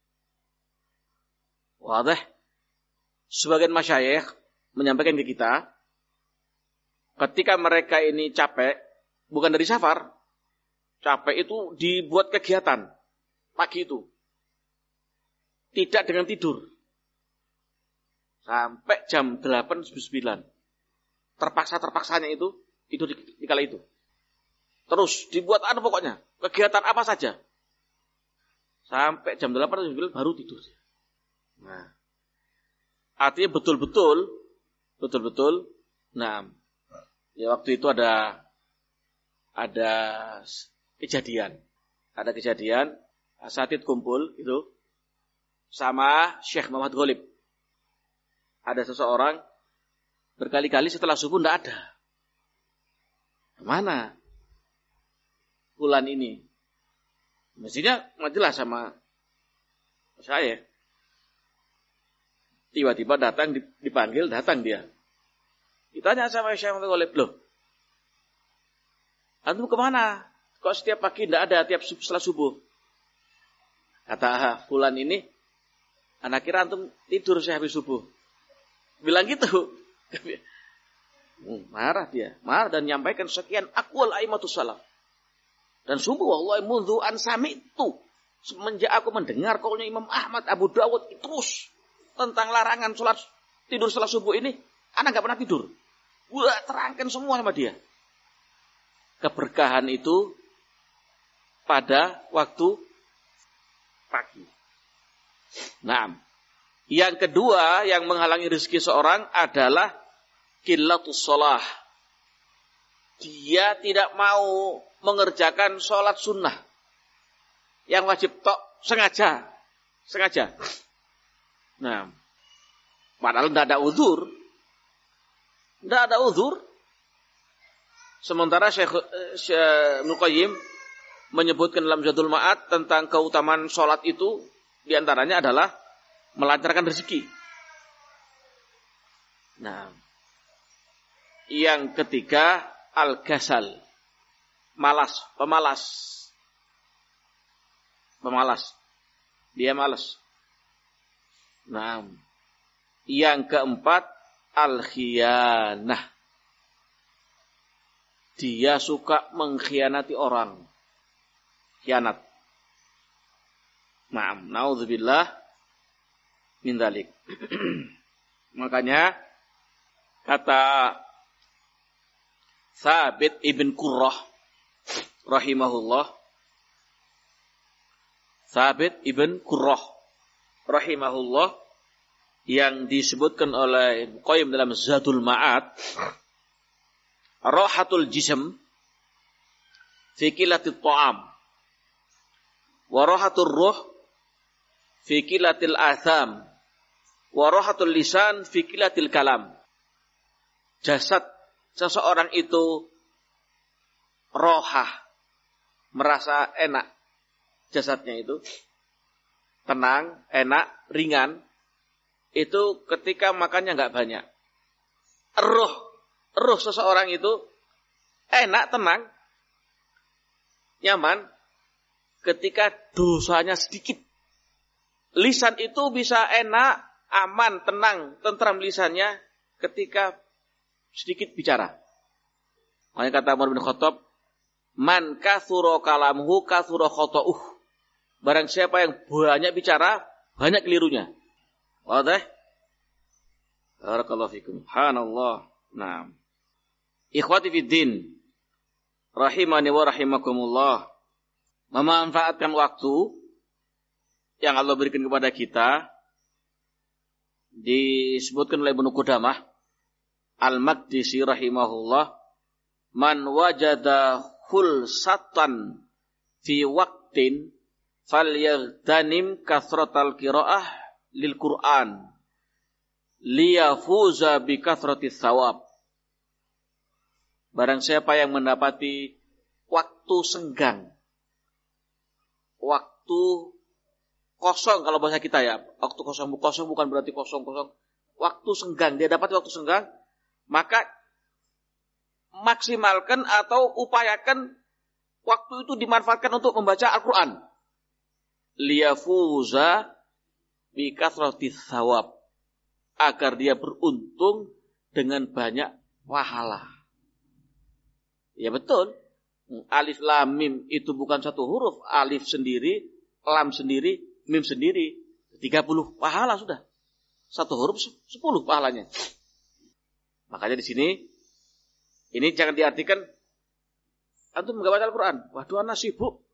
Wadah. Sebagian masyayikh menyampaikan ke kita, ketika mereka ini capek, bukan dari safar. Capek itu dibuat kegiatan pagi itu. Tidak dengan tidur. Sampai jam 8-9. Terpaksa-terpaksanya itu tidur di kala itu. Terus dibuat pokoknya. Kegiatan apa saja. Sampai jam 8-9 baru tidur. Artinya betul-betul. Ya waktu itu ada kejadian. Ada kejadian. Asatid kumpul itu sama Syekh Muhammad Ghalib. Ada seseorang berkali-kali setelah subuh tidak ada. Mana? Fulan ini. Mestinya majelas sama saya. Tiba-tiba datang, dipanggil, datang dia. Ditanya sama Syekh Muhammad Ghalib, loh, antum kemana? Kok setiap pagi tidak ada, tiap setelah subuh? Kata fulan ini, anak kira antum tidur saya habis subuh. Bilang gitu. Marah dia. Marah dan menyampaikan sekian aqwal aimatus salaf. Dan sungguh wallahi mundu an sami'tu. Semenjak aku mendengar kaulnya Imam Ahmad, Abu Dawud terus tentang larangan sholat tidur setelah subuh ini, anak gak pernah tidur. Gua terangkan semua sama dia. Keberkahan itu pada waktu pagi. Nah, yang kedua yang menghalangi rezeki seorang adalah qillatus shalah. Dia tidak mau mengerjakan sholat sunnah yang wajib tok sengaja. Nah, padahal tidak ada uzur. Sementara Syekh Ibnu Qayyim menyebutkan dalam Zadul Ma'ad tentang keutamaan sholat itu, diantaranya adalah melancarkan rezeki. Nah, yang ketiga al-kasal, pemalas. Dia malas. Nah, yang keempat al-khiyanah. Dia suka mengkhianati orang. Khianat. Na'udzubillah min dzalik. Makanya kata Thabit ibn Qurrah rahimahullah, Thabit ibn Qurrah rahimahullah, yang disebutkan oleh Qayyim dalam Zadul Ma'ad, rahatul jism fi qillatit ta'am wa rahatul ruh fi qillatil atham wa rahatul lisan fi qillatil kalam. Jasad seseorang itu rohah, merasa enak, jasadnya itu tenang, enak, ringan, itu ketika makannya enggak banyak. Ruh seseorang itu enak, tenang, nyaman ketika dosanya sedikit. Lisan itu bisa enak, aman, tenang, tentram lisannya ketika sedikit bicara. Makanya kata Umar bin Khattab, man kathura kalamuhu kathura khata'uh. Barang siapa yang banyak bicara, banyak kelirunya. Wadah? Barakallahu fikum. Subhanallah. Naam. Ikhwati fiddin, rahimani wa rahimakumullah. Memanfaatkan waktu yang Allah berikan kepada kita, disebutkan oleh Ibnu Qudamah Al-Maqdisi rahimahullah, man wajada khulsatan fi waqtin falyaghtanim kathratal qiraah lil Qur'an liyafuza bi kathratis thawab. Barang siapa yang mendapati waktu senggang, waktu kosong, kalau bahasa kita ya, waktu kosong bukan berarti kosong. Waktu senggang, dia dapat waktu senggang, maka maksimalkan atau upayakan waktu itu dimanfaatkan untuk membaca Al-Quran. Liyafuza bi kathratis thawab, agar dia beruntung dengan banyak pahala. Ya betul. Alif lam mim itu bukan satu huruf. Alif sendiri, lam sendiri, mim sendiri. 30 pahala sudah. Satu huruf 10 pahalanya. Makanya di sini, ini jangan diartikan antum enggak baca Al-Quran. Waduh, anak sibuk.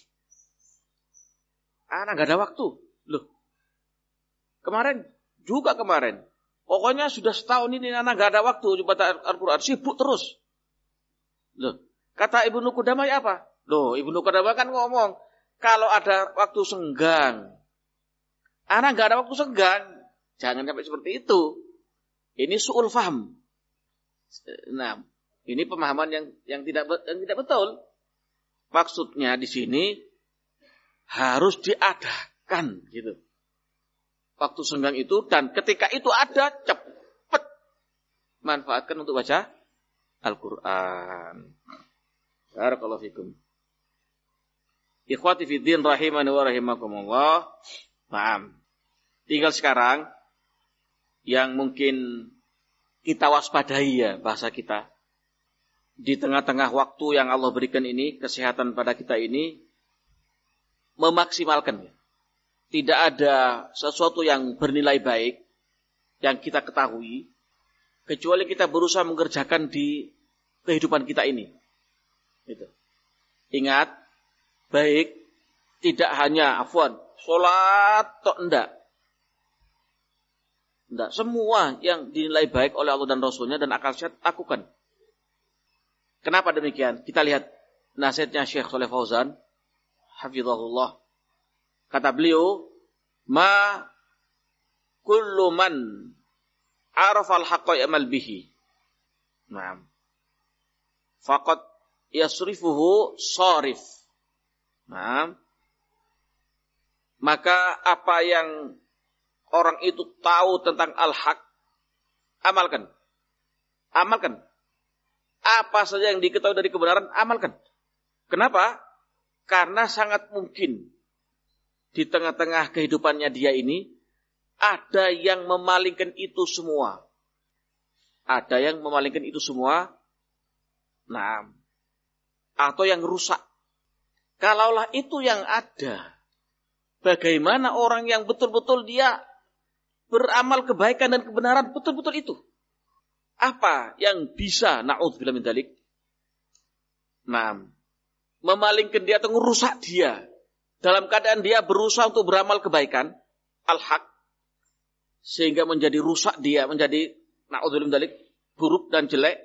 Anak enggak ada waktu. Loh. Kemarin. Pokoknya sudah setahun ini anak enggak ada waktu baca Al-Quran. Sibuk terus. Loh, kata Ibnu Qudamah ya apa? Loh, Ibnu Qudamah kan ngomong, kalau ada waktu senggang, anak nggak ada waktu senggang, jangan sampai seperti itu. Ini su'ul faham. Nah, ini pemahaman yang tidak betul. Maksudnya di sini, harus diadakan gitu. Waktu senggang itu, dan ketika itu ada, cepat manfaatkan untuk baca Al-Quran. Barakallahu fikum. Ikhwati fiddin rahimani wa rahimakumullah. Naam. Tinggal sekarang yang mungkin kita waspadai ya bahasa kita. Di tengah-tengah waktu yang Allah berikan ini, kesehatan pada kita ini, memaksimalkan. Tidak ada sesuatu yang bernilai baik yang kita ketahui, kecuali kita berusaha mengerjakan di kehidupan kita ini. Gitu. Ingat, baik tidak hanya sholat atau enggak. Enggak, semua yang dinilai baik oleh Allah dan Rasulnya dan akal sehat lakukan. Kenapa demikian? Kita lihat nasihatnya Syekh Shalih Fauzan, hafizahullah. Kata beliau, ma kullu man arafal haqqa ya'mal bihi. Naam. Faqad yasrifuhu sarif. Naam. Maka apa yang orang itu tahu tentang al-haq, amalkan. Amalkan. Apa saja yang diketahui dari kebenaran, amalkan. Kenapa? Karena sangat mungkin di tengah-tengah kehidupannya dia ini, ada yang memalingkan itu semua. Ada yang memalingkan itu semua. Nah, atau yang rusak. Kalaulah itu yang ada, bagaimana orang yang betul-betul dia beramal kebaikan dan kebenaran, betul-betul itu? Apa yang bisa, na'udzubillah min dzalik, nah, memalingkan dia atau merusak dia dalam keadaan dia berusaha untuk beramal kebaikan, al-haq, sehingga menjadi rusak dia, menjadi na'udzubillah min dzalik, buruk dan jelek.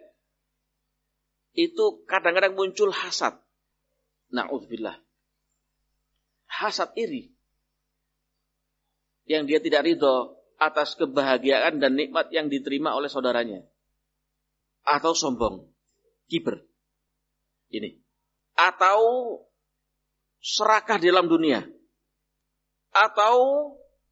Itu kadang-kadang muncul hasad. Na'udzubillah. Hasad iri. Yang dia tidak ridho atas kebahagiaan dan nikmat yang diterima oleh saudaranya. Atau sombong. Kiber. Ini. Atau serakah di dalam dunia. Atau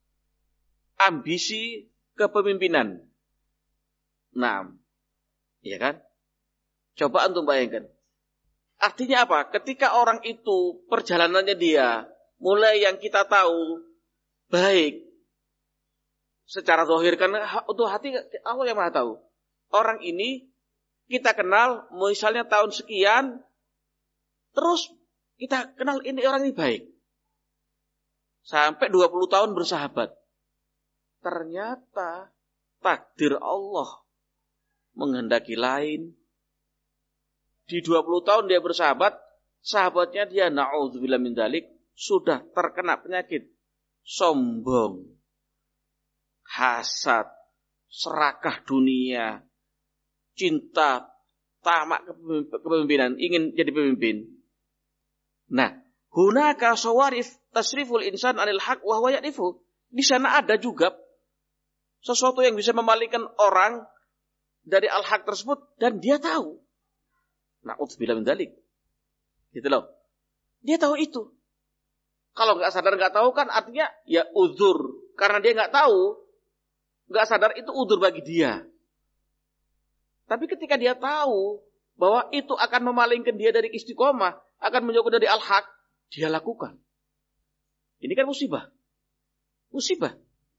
ambisi kepemimpinan. Nah. Iya kan? Coba antum bayangkan. Artinya apa? Ketika orang itu perjalanannya dia mulai yang kita tahu baik secara zahir, karena untuk hati Allah yang Maha tahu. Orang ini kita kenal misalnya tahun sekian, terus kita kenal ini orang ini baik. Sampai 20 tahun bersahabat. Ternyata takdir Allah menghendaki lain. Di 20 tahun dia bersahabat, sahabatnya dia na'udzubillah min dzalik sudah terkena penyakit sombong, hasad, serakah dunia, cinta, tamak kepemimpinan, ingin jadi pemimpin. Nah, hunaka sawarif tasriful insan anil haq wa huwa ya'rifu. Di sana ada juga sesuatu yang bisa memalingkan orang dari al-haq tersebut dan dia tahu. Na'udzubillah min dzalik. Gitu loh. Dia tahu itu. Kalau nggak sadar nggak tahu kan artinya ya uzur. Karena dia nggak tahu, nggak sadar itu uzur bagi dia. Tapi ketika dia tahu bahwa itu akan memalingkan dia dari istiqomah, akan menjauhkan dari al-haq, dia lakukan. Ini kan musibah. Musibah.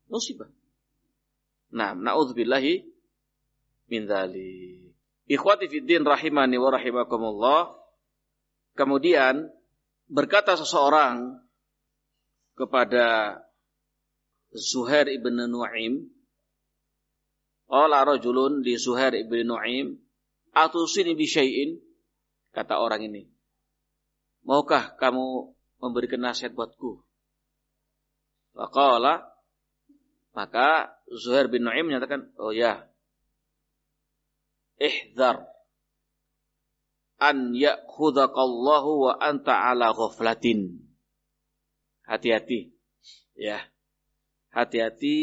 Nah, na'udzubillahi min dzalik. Ikhwati fiddin rahimani wa rahimakumullah. Kemudian berkata seseorang kepada Zuhair ibn Nu'aim, qala rajulun li Zuhair ibn Nu'aim, atusini bi syai'in, kata orang ini, maukah kamu memberikan nasihat buatku? Faqala, maka Zuhair bin Nu'aim menyatakan, oh ya, ihdhar an ya'khudhakallahu wa anta ala ghaflatin. Hati-hati. Ya. Hati-hati.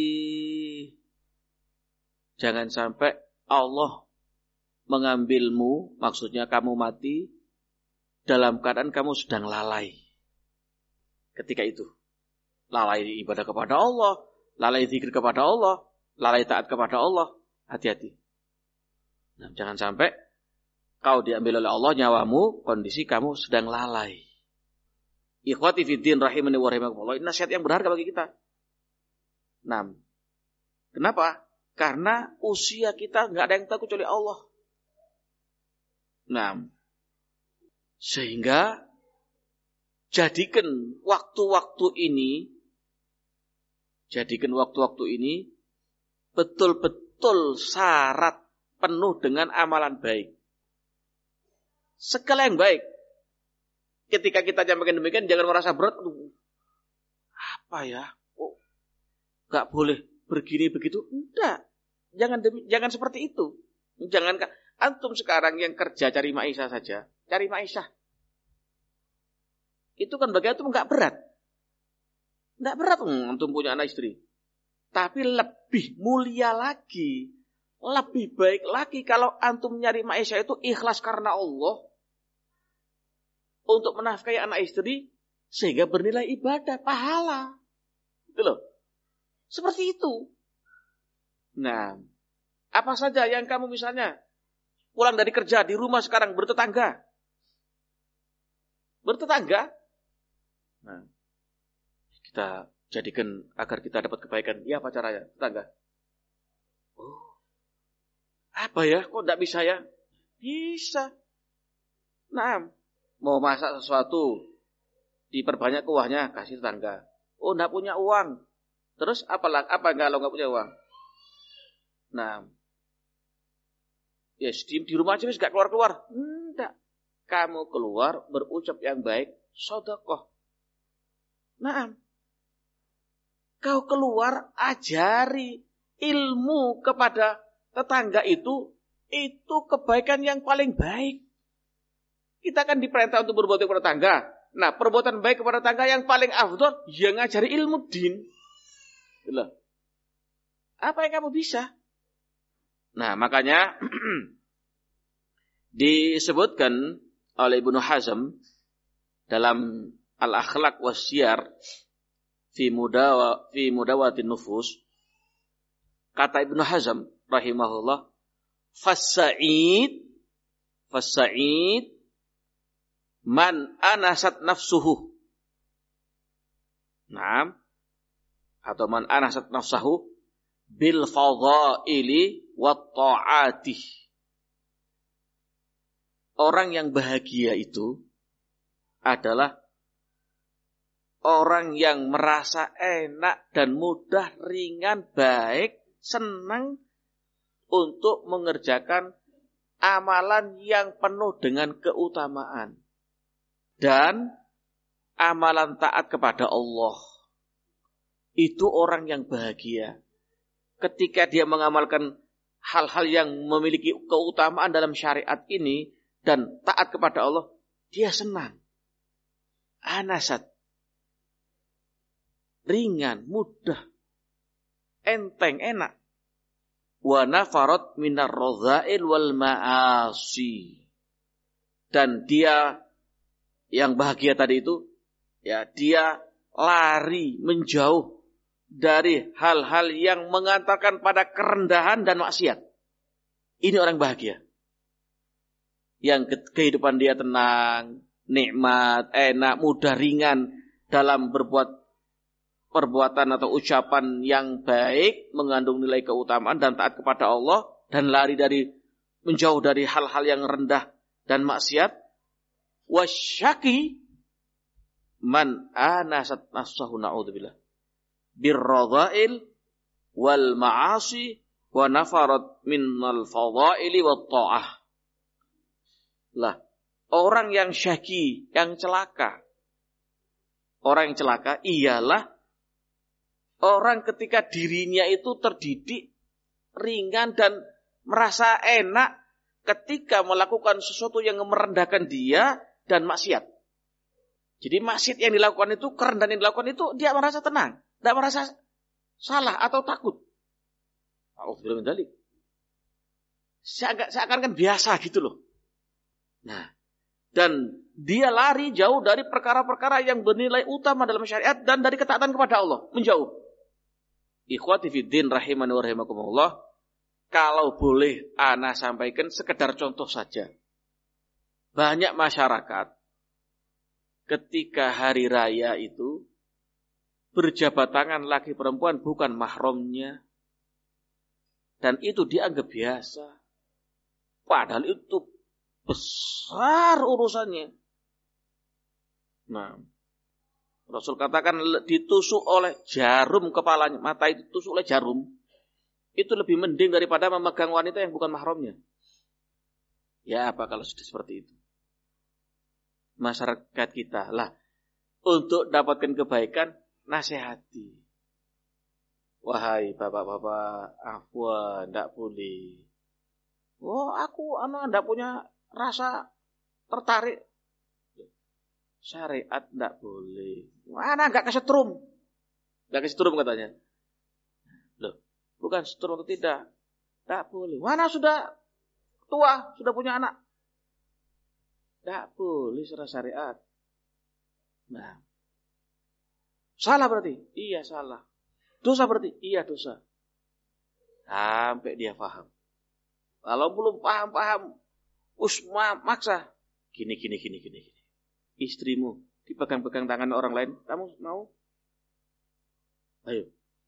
Jangan sampai Allah mengambilmu, maksudnya kamu mati dalam keadaan kamu sedang lalai. ketika itu. Lalai ibadah kepada Allah, lalai zikir kepada Allah, lalai taat kepada Allah. Hati-hati. Nah, jangan sampai kau diambil oleh Allah nyawamu, kondisi kamu sedang lalai. Ikhwati fiddin rahimani wa rahimakumullah. Ini nasihat yang berharga bagi kita. Nah, kenapa? Karena usia kita nggak ada yang tahu kecuali Allah. Nah, sehingga jadikan waktu-waktu ini betul-betul syarat penuh dengan amalan baik. Segala yang baik. Ketika kita nyampaikan demikian, jangan merasa berat. Apa ya? Oh, nggak boleh begini begitu. Enggak. Jangan seperti itu. Jangan antum sekarang yang kerja cari maisha saja, cari maisha. Itu kan bagi antum nggak berat. Nggak berat antum punya anak istri. Tapi lebih mulia lagi, lebih baik lagi kalau antum nyari maisha itu ikhlas karena Allah. Untuk menafkahi anak istri sehingga bernilai ibadah, pahala. Gitu loh. Seperti itu. Nah, apa saja yang kamu misalnya pulang dari kerja di rumah sekarang bertetangga. Nah, kita jadikan agar kita dapat kebaikan. Ya, apa caranya? Tetangga. Oh, apa ya? Kok enggak bisa ya? Bisa. Nah, mau masak sesuatu, diperbanyak kuahnya, kasih tetangga. Oh, enggak punya uang. Terus apa kalau enggak punya uang? Nah, yes, di rumah aja enggak keluar-keluar. Enggak. Kamu keluar berucap yang baik, sedekah. Nah, kau keluar ajari ilmu kepada tetangga itu kebaikan yang paling baik. Kita kan diperintah untuk berbuat baik kepada tetangga. Nah, perbuatan baik kepada tetangga yang paling afdal, yang ngajari ilmu din. Loh. Apa yang kamu bisa? Nah, makanya disebutkan oleh Ibnu Hazm dalam Al-Akhlaq was-Siyar fi mudawatin nufus. Kata Ibnu Hazm rahimahullah, Fasa'id man anasat nafsuhu. Naam. Atau man anasat nafsahu bil fadhaili wat ta'ati. Orang yang bahagia itu adalah orang yang merasa enak dan mudah, ringan, baik, senang untuk mengerjakan amalan yang penuh dengan keutamaan. Dan amalan taat kepada Allah. Itu orang yang bahagia. Ketika dia mengamalkan hal-hal yang memiliki keutamaan dalam syariat ini dan taat kepada Allah, dia senang. Anasat. Ringan, mudah. Enteng, enak. Wa nafarat minar radha'il wal ma'asi. Dan dia yang bahagia tadi itu, ya dia lari menjauh dari hal-hal yang mengantarkan pada kerendahan dan maksiat. Ini orang bahagia. Yang kehidupan dia tenang, nikmat, enak, mudah, ringan dalam berbuat perbuatan atau ucapan yang baik, mengandung nilai keutamaan dan taat kepada Allah, dan lari menjauh dari hal-hal yang rendah dan maksiat. Wasyaki man anasat nafsahu na'udzubillah birradha'il wal ma'asi wa nafarat minnal fadha'ili wat ta'ah. Lah, orang yang syaki, yang celaka. Orang yang celaka ialah orang ketika dirinya itu terdidik, ringan dan merasa enak ketika melakukan sesuatu yang merendahkan dia dan maksiat. Jadi maksiat yang dilakukan itu, kerendahan yang dilakukan itu, dia merasa tenang. Tidak merasa salah atau takut. A'udzubillahi min dzalik. Seakan-akan biasa gitu loh. Nah, dan dia lari jauh dari perkara-perkara yang bernilai utama dalam syariat dan dari ketaatan kepada Allah, menjauh. Ikhwati fiddin rahimani wa rahimakumullah, kalau boleh ana sampaikan sekedar contoh saja. Banyak masyarakat ketika hari raya itu berjabat tangan laki perempuan bukan mahramnya, dan itu dianggap biasa. Padahal itu besar urusannya. Nah, Rasul katakan ditusuk oleh jarum kepalanya, mata itu ditusuk oleh jarum. Itu lebih mending daripada memegang wanita yang bukan mahramnya. Ya apa kalau sudah seperti itu? Masyarakat kita lah, untuk dapatkan kebaikan, nasihati. Wahai bapak-bapak, afwan, tidak boleh. Oh, aku tidak punya rasa tertarik. Syariat tidak boleh. Mana enggak kesetrum? Enggak kesetrum katanya. Loh, bukan setrum atau tidak? Tidak boleh. Mana sudah tua, sudah punya anak? Tidak boleh secara syariat. Nah, salah berarti? Iya salah. Dosa berarti? Iya dosa. Sampai dia paham. Kalau belum paham, maksa. Gini. Istrimu dipegang-pegang tangan orang lain, kamu mau? Ayo.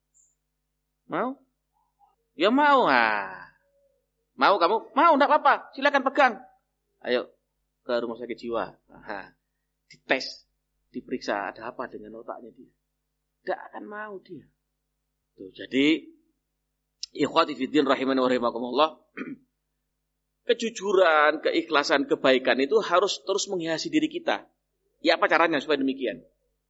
Mau? Ya mau. Mau kamu? Mau, enggak apa-apa. Silakan pegang. Ayo ke rumah sakit jiwa. Dites, diperiksa ada apa dengan otaknya dia. Tidak akan mau dia. Tuh, jadi ikhwati fiddin rahimani wa rahimakumullah, kejujuran, keikhlasan, kebaikan itu harus terus menghiasi diri kita. Ya apa caranya supaya demikian?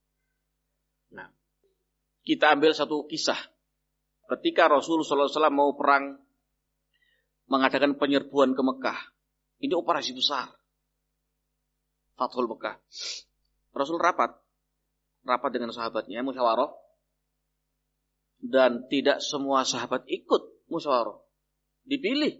Nah, kita ambil satu kisah. Ketika Rasulullah SAW mau perang, mengadakan penyerbuan ke Mekah. Ini operasi besar. Fathul Mekah. Rasul rapat dengan sahabatnya, musyawarah. Dan tidak semua sahabat ikut musyawarah. Dipilih.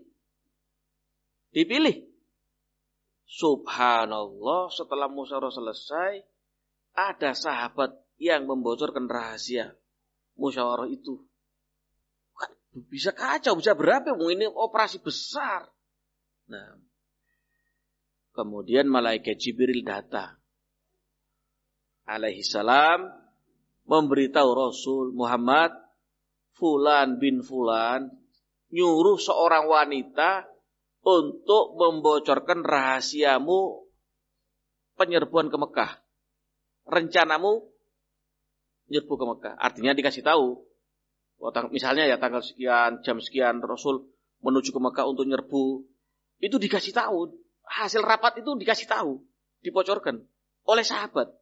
Subhanallah, setelah musyawarah selesai, ada sahabat yang membocorkan rahasia musyawarah itu. Bisa kacau, bisa berapa? Ini operasi besar. Nah, kemudian malaikat Jibril datang. Alaihi salam memberitahu Rasul Muhammad, Fulan bin Fulan nyuruh seorang wanita untuk membocorkan rahasiamu penyerbuan ke Mekah. Rencanamu nyerbu ke Mekah. Artinya dikasih tahu. Misalnya ya tanggal sekian, jam sekian Rasul menuju ke Mekah untuk nyerbu. Itu dikasih tahu. Hasil rapat itu dikasih tahu. Dibocorkan oleh sahabat.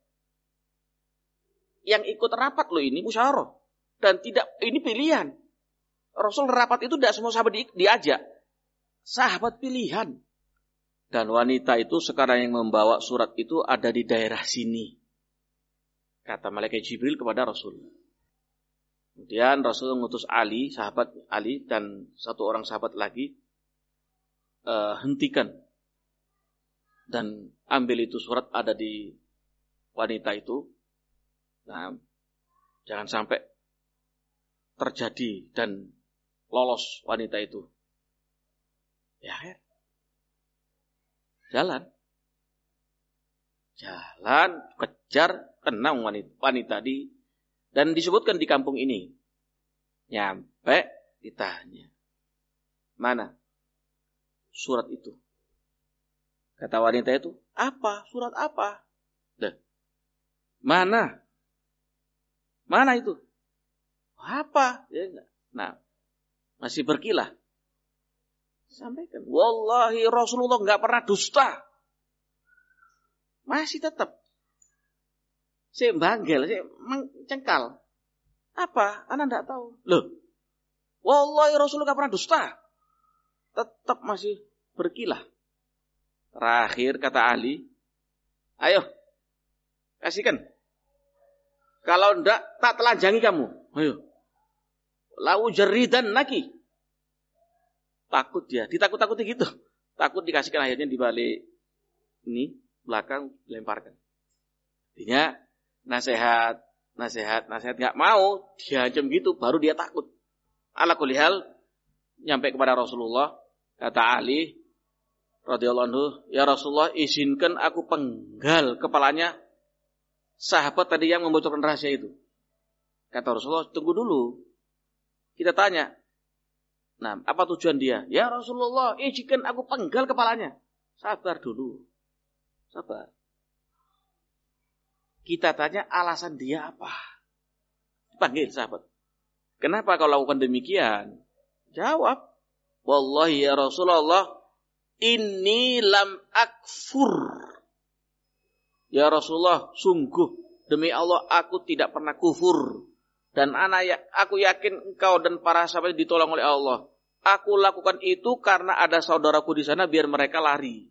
Yang ikut rapat loh ini musyawarah. Dan tidak, ini pilihan. Rasul rapat itu tidak semua sahabat diajak. Sahabat pilihan. Dan wanita itu sekarang yang membawa surat itu ada di daerah sini. Kata malaikat Jibril kepada Rasul. Kemudian Rasul mengutus Ali, sahabat Ali, dan satu orang sahabat lagi. Hentikan. Dan ambil itu surat ada di wanita itu. Nah, jangan sampai terjadi dan lolos wanita itu. Ya, jalan, kejar, kenang wanita dan disebutkan di kampung ini. Nyampe ditanya, mana surat itu? Kata wanita itu, apa? Surat apa? Mana? Mana itu? Apa? Nah, masih berkilah. Sampaikan. Wallahi Rasulullah enggak pernah dusta. Masih tetap. Saya banggel, saya mencengkal. Apa? Anda enggak tahu. Loh. Wallahi Rasulullah enggak pernah dusta. Tetap masih berkilah. Terakhir kata Ali, ayo, kasihkan. Kalau enggak, tak telanjangi kamu. Ayo. Lau jeridan lagi. Takut dia, ditakut-takuti gitu. Takut dikasihkan, akhirnya dibalik ini, belakang lemparkan. Artinya nasihat nggak mau, diancam gitu, baru dia takut. Ala kulli hal, nyampe kepada Rasulullah, kata Ali radhiyallahu anhu, ya Rasulullah, izinkan aku penggal kepalanya sahabat tadi yang membocorkan rahasia itu. Kata Rasulullah, tunggu dulu, kita tanya. Nah, apa tujuan dia? Ya Rasulullah, izinkan aku penggal kepalanya. Sabar dulu, sabar. Kita tanya alasan dia apa. Panggil sahabat. Kenapa kau lakukan demikian? Jawab. Wallahi ya Rasulullah, inni lam akfur. Ya Rasulullah, sungguh demi Allah aku tidak pernah kufur. Dan aku yakin engkau dan para sahabat ditolong oleh Allah. Aku lakukan itu karena ada saudaraku di sana biar mereka lari.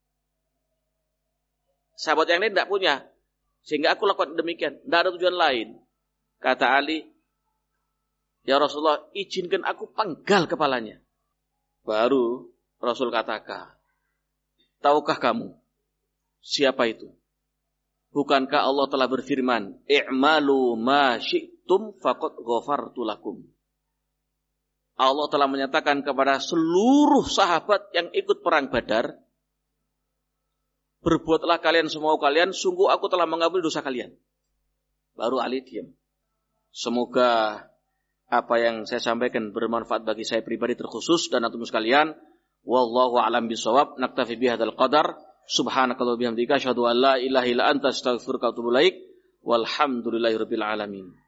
Sahabat yang lain tidak punya. Sehingga aku lakukan demikian. Tidak ada tujuan lain. Kata Ali, ya Rasulullah, izinkan aku penggal kepalanya. Baru Rasul katakan, tahukah kamu siapa itu? Bukankah Allah telah berfirman, i'malu ma syi'tum faqad ghafartu lakum. Allah telah menyatakan kepada seluruh sahabat yang ikut perang Badar, berbuatlah kalian semua kalian, sungguh aku telah mengampuni dosa kalian. Baru Ali diam. Semoga apa yang saya sampaikan bermanfaat bagi saya pribadi terkhusus dan antum sekalian. Wallahu a'lam bishawab. Naktafi bihadzal qadar. Subhanakallahumma wa bihamdika asyhadu an la ilaha illa anta astaghfiruka wa atubu ilaik. Walhamdulillahirabbil alamin.